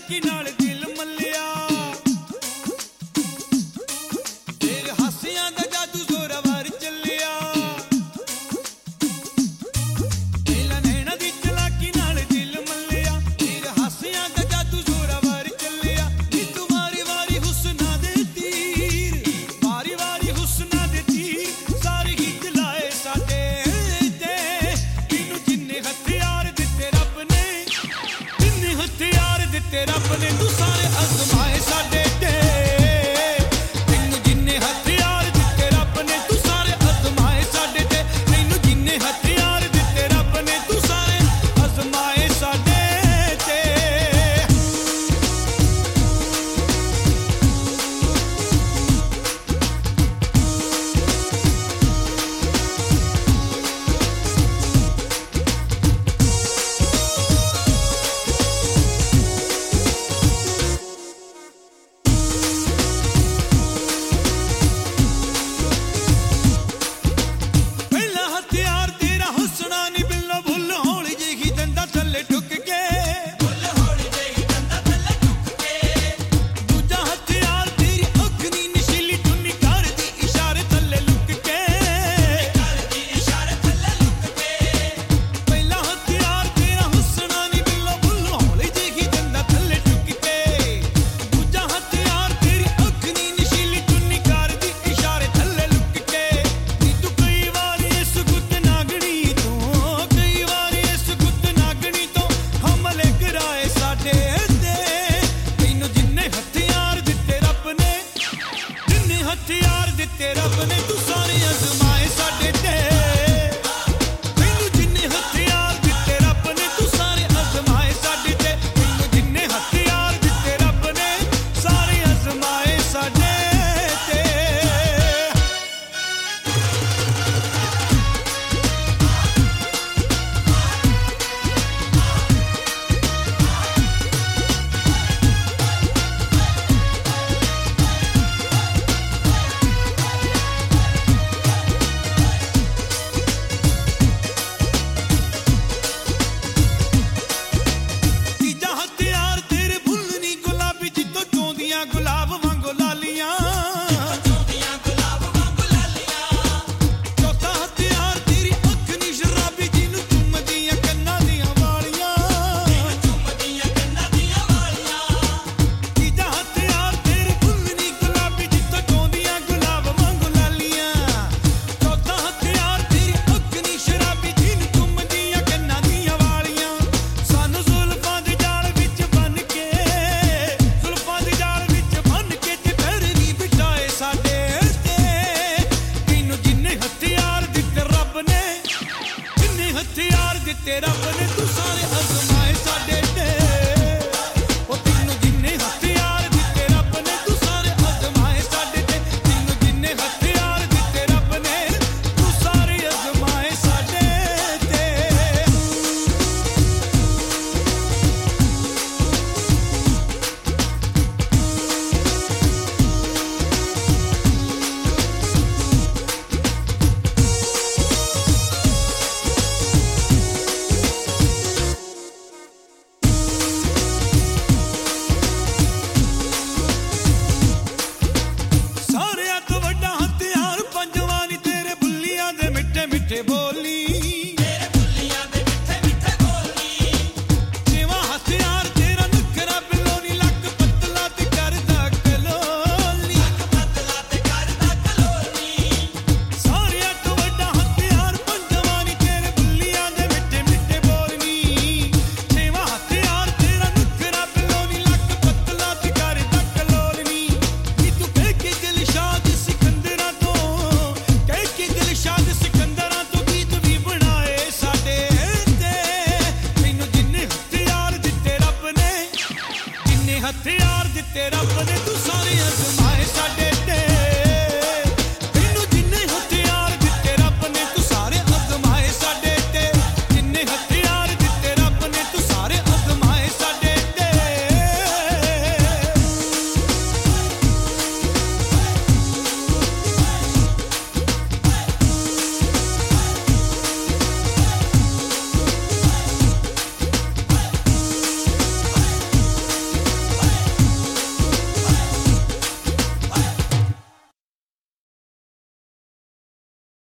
ਚਲਾਕੀ ਨਾਲ ਦਿਲ ਮੱਲਿਆ ਤੇਰੇ ਹਾਸਿਆਂ ਦਾ ਜਾਦੂ ਜ਼ੋਰਾਵਰ ਚੱਲਿਆ ਇਹਨਾਂ ਨੈਣਾ ਦੀ ਚਲਾਕੀ ਨਾਲ ਦਿਲ ਮੱਲਿਆ ਤੇਰੇ ਹਾਸਿਆਂ ਦਾ ਜਾਦੂ ਜ਼ੋਰਾਵਰ ਚੱਲਿਆ ਨੀ ਤੂੰ ਵਾਰੀ ਵਾਰੀ ਹੁਸਨਾ ਦੇ ਤੀਰ ਵਾਰੀ ਵਾਰੀ ਹੁਸਨਾ ਦੇ ਤੀਰ ਸਾਰੇ ਹੀ ਚਲਾਏ ਸਾਡੇ ਤੇ ਇਹਨੂੰ ਜਿੰਨੇ ਹਥਿਆਰ ਦਿੱਤੇ ਰੱਬ ਨੇ ਜਿੰਨੇ ਹਥਿਆਰ ਦਿੱਤੇ ਰੱਬ ਨੇ ਤੂੰ ਸਾਰੇ ਅਜ਼ਮਾਏ ਸਾਡੇ ਤੇ ਤੈਨੂੰ ਜਿੰਨੇ ਹਥਿਆਰ ਦਿੱਤੇ ਰੱਬ ਨੇ ਤੂੰ ਸਾਰੇ ਅਜ਼ਮਾਏ ਸਾਡੇ ਤੇ ਤੈਨੂੰ ਜਿੰਨੇ ਹਥਿਆਰ ਦਿੱਤੇ ਰੱਬ ਨੇ ਤੂੰ ਸਾਰੇ ਅਜ਼ਮਾਏ ਸਾਡੇ ਤੇ ਪਹਿਲਾ ਹਥਿਆਰ ਤੇਰਾ ਹੁਸਨਾ ਨੀ ਬਿੱਲੋ ਭੁੱਲ ਹੌਲੀ ਜਿਹੀ ਦੰਦਾਂ ਥੱਲੇ ਟੁੱਕ ਕੇ ਭੁੱਲ ਹੌਲੀ ਜਿਹੀ ਦੰਦਾਂ ਥੱਲੇ ਟੁੱਕ ਕੇ ਦੂਜਾ ਹਥਿਆਰ ਤੇਰੀ ਅੱਖ ਨੀ ਨਸ਼ੀਲੀ ਚੁੰਨੀ ਕਰਦੀ ਇਸ਼ਾਰੇ ਥੱਲੇ ਲੁੱਕ ਕੇ ਕਰਦੀ ਇਸ਼ਾਰੇ ਥੱਲੇ ਲੁੱਕ ਕੇ ਪਹਿਲਾ ਹਥਿਆਰ ਤੇਰਾ ਹੁਸਨਾ ਨੀ ਬਿੱਲੋ ਭੁੱਲ ਹੌਲੀ ਜਿਹੀ ਦੰਦਾਂ ਥੱਲੇ ਟੁੱਕ ਕੇ ਦੂਜਾ ਹਥਿਆਰ ਤੇਰੀ ਅੱਖ ਨੀ ਨਸ਼ੀਲੀ ਚੁੰਨੀ ਕਰਦੀ ਇਸ਼ਾਰੇ ਥੱਲੇ ਲੁੱਕ ਕੇ ਨੀ ਤੂੰ ਕਈ ਵਾਰੀ ਇਸ ਗੁੱਤ ਨਾਗਣੀ ਤੋਂ ਕਈ ਵਾਰੀ ਇਸ ਗੁੱਤ ਨਾਗਣੀ ਤੋਂ ਹਮਲੇ ਕਰਾਏ ਸਾਡੇ ਤੇ ਤੈਨੂੰ ਜਿੰਨੇ ਹਥਿਆਰ ਦਿੱਤੇ ਰੱਬ ਨੇ ਜਿੰਨੇ ਹਥਿਆਰ ਦਿੱਤੇ ਰੱਬ ਨੇ ਤੂੰ ਸਾਰੇ ਅਜ਼ਮਾਏ ਸਾਡੇ ਤੇ ਤੈਨੂੰ ਜਿੰਨੇ ਹਥਿਆਰ ਦਿੱਤੇ ਰੱਬ ਨੇ ਤੂੰ ਸਾਰੇ ਅਜ਼ਮਾਏ ਸਾਡੇ ਤੇ ਤੈਨੂੰ ਜਿੰਨੇ ਹਥਿਆਰ ਦਿੱਤੇ ਰੱਬ ਨੇ ਸਾਰੇ ਅਜ਼ਮਾਏ ਸਾਡੇ ਤੇ ਤੀਜਾ ਹਥਿਆਰ ਤੇਰੇ ਫੁੱਲ ਨੀ ਗੁਲਾਬੀ ਜਿੱਦੋਂ ਚੋਂਦੀਆਂ ਗੁਲਾਬ ਵਾਂਗੂ ਲਾਲੀਆਂ ਚੋਂਦੀਆਂ ਗੁਲਾਬ ਵਾਂਗੂ ਲਾਲੀਆਂ ਚੌਥਾ ਹਥਿਆਰ ਤੇਰੀ ਅੱਖ ਨੀ ਸ਼ਰਾਬੀ ਜਿਹਨੂੰ ਚੁੰਮਦੀਆਂ ਕੰਨਾਂ ਦੀਆਂ ਵਾਲੀਆਂ ਚੁੰਮਦੀਆਂ ਕੰਨਾਂ ਦੀਆਂ ਵਾਲੀਆਂ ਤੀਜਾ ਹਥਿਆਰ ਤੇਰੇ ਫੁੱਲ ਨੀ ਗੁਲਾਬੀ ਜਿੱਦੋਂ ਚੋਂਦੀਆਂ ਗੁਲਾਬ ਵਾਂਗੂ ਲਾਲੀਆਂ ਚੌਥਾ ਹਥਿਆਰ ਤੇਰੀ ਅੱਖ ਨੀ ਸ਼ਰਾਬੀ ਜਿਹਨੂੰ ਚੁੰਮਦੀਆਂ ਕੰਨਾਂ ਦੀਆਂ ਵਾਲੀਆਂ ਸਾਨੂੰ ਜ਼ੁਲਫਾਂ ਦੇ ਜਾਲ ਵਿੱਚ ਬੰਨ ਕੇ ਜ਼ੁਲਫਾਂ ਦੇ ਜਾਲ ਵਿੱਚ ਬੰਨ ਕੇ ਤੇ ਫਿਰ ਵੀ ਬਿਠਾਏ ਸਾਡੇ ਤੇ ਤੈਨੂੰ ਜਿੰਨੇ ਹਥਿਆਰ ਦਿੱਤੇ ਰੱਬ ਨੇ ਜਿੰਨੇ ਹਥਿਆਰ ਦਿੱਤੇ ਰੱਬ ਨੇ ਤੂੰ ਸਾਰੇ ਅਜ਼ਮਾਏ